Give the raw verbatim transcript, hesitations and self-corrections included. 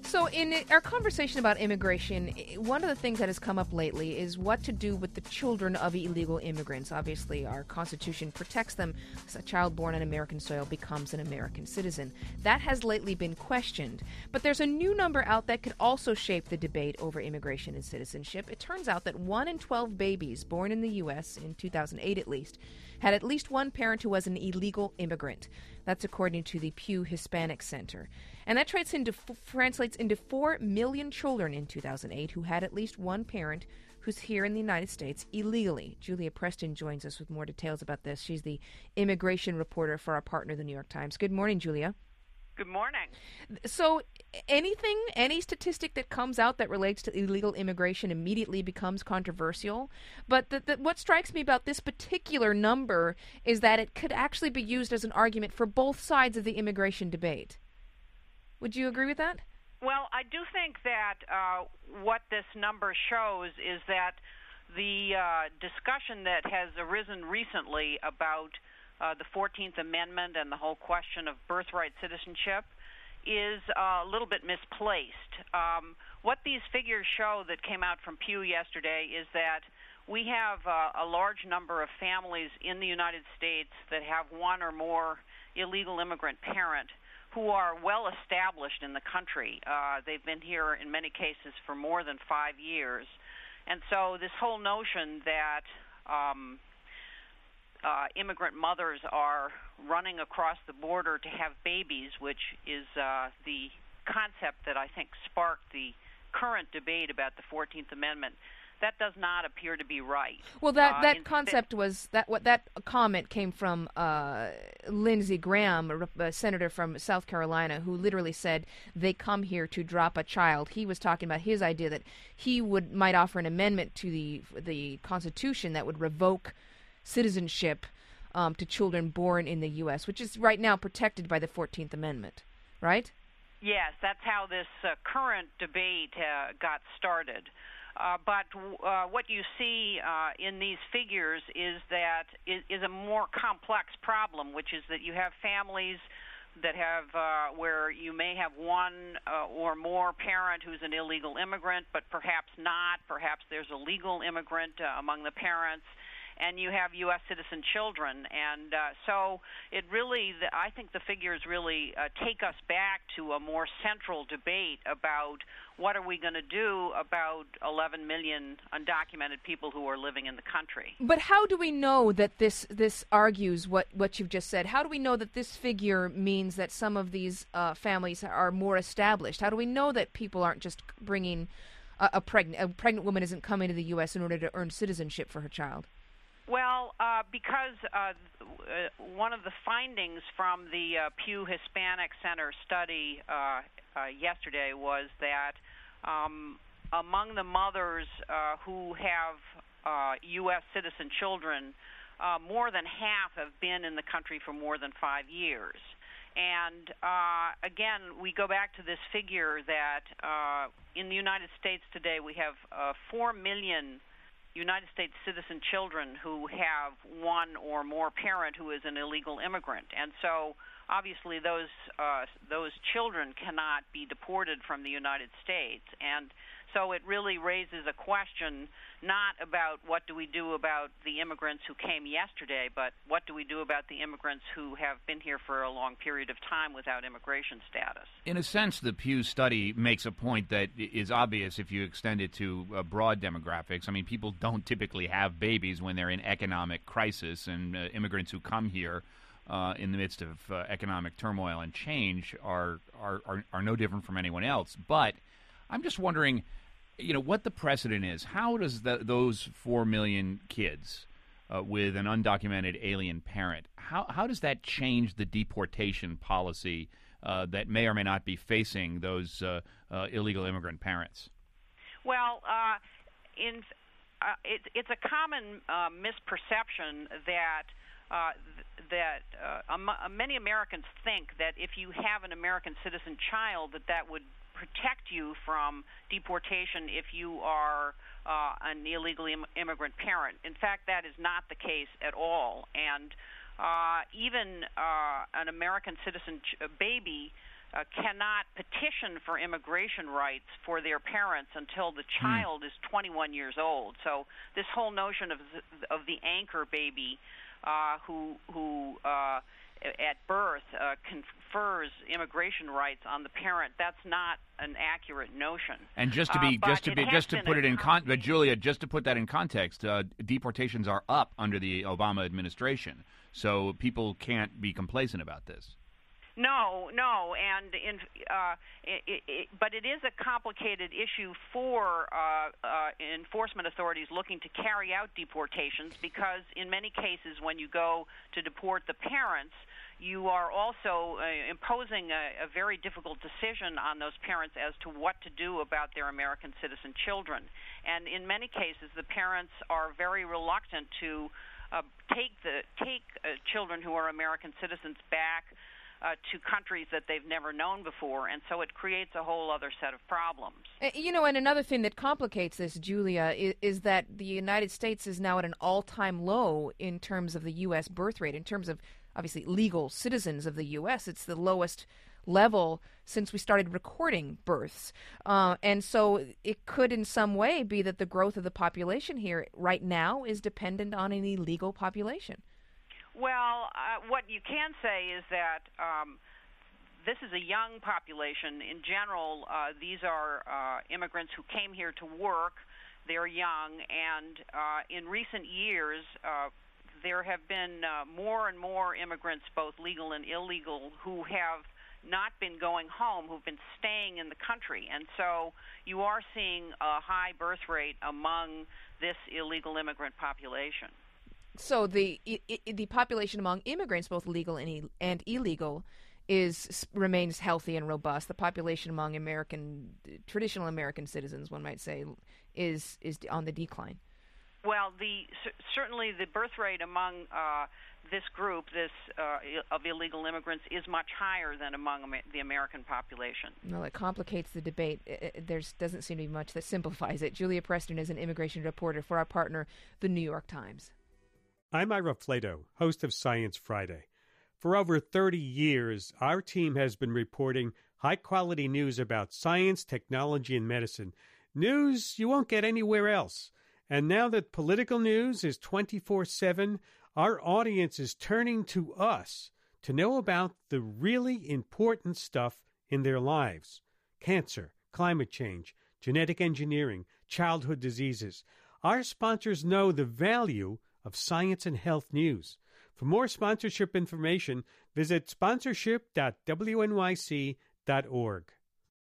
So in our conversation about immigration, one of the things that has come up lately is what to do with the children of illegal immigrants. Obviously, our Constitution protects them. So a child born on American soil becomes an American citizen. That has lately been questioned. But there's a new number out that could also shape the debate over immigration and citizenship. It turns out that one in twelve babies born in the U S, in two thousand eight at least, had at least one parent who was an illegal immigrant. That's according to the Pew Hispanic Center. And that translates into, translates into four million children in two thousand eight who had at least one parent who's here in the United States illegally. Julia Preston joins us with more details about this. She's the immigration reporter for our partner, the New York Times. Good morning, Julia. Good morning. So anything, any statistic that comes out that relates to illegal immigration immediately becomes controversial. But the, the, what strikes me about this particular number is that it could actually be used as an argument for both sides of the immigration debate. Would you agree with that? Well, I do think that uh, what this number shows is that the uh, discussion that has arisen recently about uh, the fourteenth Amendment and the whole question of birthright citizenship is uh, a little bit misplaced. Um, what these figures show that came out from Pew yesterday is that we have uh, a large number of families in the United States that have one or more illegal immigrant parent who are well established in the country. Uh, they've been here in many cases for more than five years. And so this whole notion that um, uh, immigrant mothers are running across the border to have babies, which is uh, the concept that I think sparked the current debate about the fourteenth Amendment, that does not appear to be right. Well, that, uh, that concept was that what that comment came from uh, Lindsey Graham, a, a senator from South Carolina, who literally said they come here to drop a child. He was talking about his idea that he would might offer an amendment to the the Constitution that would revoke citizenship um, to children born in the U S, which is right now protected by the fourteenth Amendment, right? Yes, that's how this uh, current debate uh, got started. Uh, but uh, what you see uh, in these figures is that is, is a more complex problem, which is that you have families that have uh, where you may have one uh, or more parent who's an illegal immigrant, but perhaps not. Perhaps there's a legal immigrant uh, among the parents, and you have U S citizen children. And uh, so it really, the, I think the figures really uh, take us back to a more central debate about what are we going to do about eleven million undocumented people who are living in the country. But how do we know that this this argues what, what you've just said? How do we know that this figure means that some of these uh, families are more established? How do we know that people aren't just bringing a, a pregnant a pregnant woman isn't coming to the U S in order to earn citizenship for her child? Well, uh, because uh, one of the findings from the uh, Pew Hispanic Center study uh, uh, yesterday was that um, among the mothers uh, who have uh, U S citizen children, uh, more than half have been in the country for more than five years. And uh, again, we go back to this figure that uh, in the United States today we have uh, four million United States citizen children who have one or more parent who is an illegal immigrant. And so obviously those uh, those children cannot be deported from the United States. And so it really raises a question not about what do we do about the immigrants who came yesterday, but what do we do about the immigrants who have been here for a long period of time without immigration status. In a sense, the Pew study makes a point that is obvious if you extend it to uh, broad demographics. I mean, people don't typically have babies when they're in economic crisis, and uh, immigrants who come here uh, in the midst of uh, economic turmoil and change are, are, are, are no different from anyone else. But I'm just wondering, you know, what the precedent is. How does the, those four million kids uh, with an undocumented alien parent, how how does that change the deportation policy uh, that may or may not be facing those uh, uh, illegal immigrant parents? Well, uh, in uh, it, it's a common uh, misperception that uh, th- that uh, um, many Americans think that if you have an American citizen child, that that would protect you from deportation if you are uh, an illegal Im- immigrant parent. In fact, that is not the case at all. And uh, even uh, an American citizen ch- baby uh, cannot petition for immigration rights for their parents until the child mm. is twenty-one years old. So this whole notion of the, of the anchor baby uh, who who uh, at birth uh, confers immigration rights on the parent, that's not an accurate notion. And just to be uh, just to be just to put it in con- but Julia, just to put that in context, uh, deportations are up under the Obama administration, so people can't be complacent about this. No, no, and in, uh, it, it, but it is a complicated issue for uh, uh, enforcement authorities looking to carry out deportations, because in many cases when you go to deport the parents, you are also uh, imposing a, a very difficult decision on those parents as to what to do about their American citizen children. And in many cases, the parents are very reluctant to uh, take the take uh, children who are American citizens back Uh, to countries that they've never known before, and so it creates a whole other set of problems. You know, and another thing that complicates this, Julia, is, is that the United States is now at an all-time low in terms of the U S birth rate, in terms of, obviously, legal citizens of the U S. It's the lowest level since we started recording births. Uh, and so it could in some way be that the growth of the population here right now is dependent on an illegal population. Well, uh, what you can say is that um, this is a young population. In general, uh, these are uh, immigrants who came here to work. They're young, and uh, in recent years, uh, there have been uh, more and more immigrants, both legal and illegal, who have not been going home, who've been staying in the country. And so you are seeing a high birth rate among this illegal immigrant population. So the the population among immigrants, both legal and and illegal, is remains healthy and robust. The population among American traditional American citizens, one might say, is is on the decline. Well, the certainly the birth rate among uh, this group, this uh, of illegal immigrants, is much higher than among the American population. Well, it complicates the debate. There doesn't seem to be much that simplifies it. Julia Preston is an immigration reporter for our partner, the New York Times. I'm Ira Flato, host of Science Friday. For over thirty years, our team has been reporting high-quality news about science, technology, and medicine. News you won't get anywhere else. And now that political news is twenty-four seven, our audience is turning to us to know about the really important stuff in their lives. Cancer, climate change, genetic engineering, childhood diseases. Our sponsors know the value of science and health news. For more sponsorship information, visit sponsorship dot w n y c dot org.